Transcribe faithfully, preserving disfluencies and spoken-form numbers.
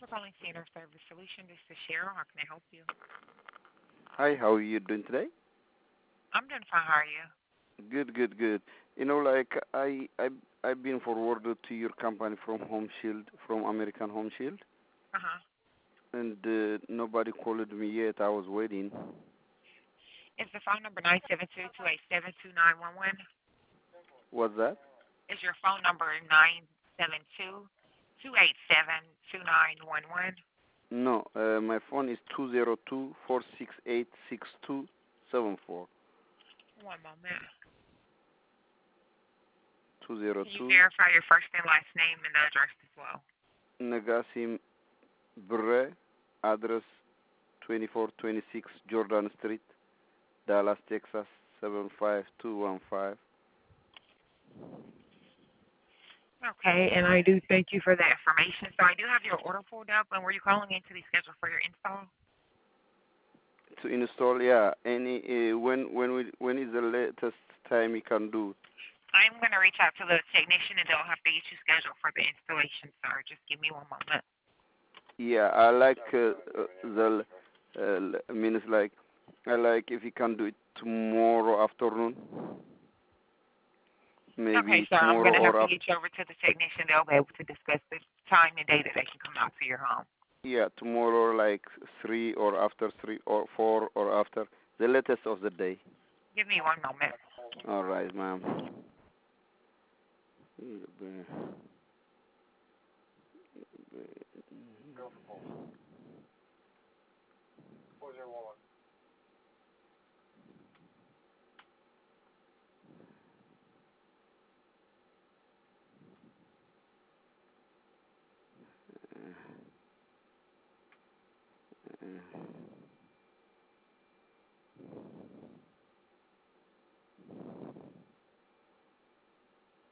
Calling Center Service Solution. This is Cheryl. How can I help you? Hi, how are you doing today? I'm doing fine. How are you? Good, good, good. You know, like I, I, I've been forwarded to your company from Home Shield, from American Home Shield, Uh huh. and uh, nobody called me yet. I was waiting. Is the phone number nine seven two two eight seven two nine one one? What's that? Is your phone number nine seven two two eight seven two nine one one? No, uh, my phone is two zero two four six eight six two seven four. One moment. Two zero Can you two verify your first and last name and the address as well? Nagasim Bre, address twenty-four twenty-six Jordan Street, Dallas, Texas seven five two one five. Okay, and I do thank you for that information. So I do have your order pulled up, and were you calling in to be scheduled for your install? To install, yeah. Any uh, when when we when is the latest time you can do? I'm going to reach out to the technician, and they'll have to get you scheduled for the installation, sir. Just give me one moment. Yeah, I like uh, uh, the uh, means like I like if you can do it tomorrow afternoon, Okay, maybe sir, I'm tomorrow going to have or to after. get you over to the technician. They'll be able to discuss the time and day that they can come out to your home. Yeah, tomorrow like three or after three or four or after the latest of the day. Give me one moment. All right, ma'am.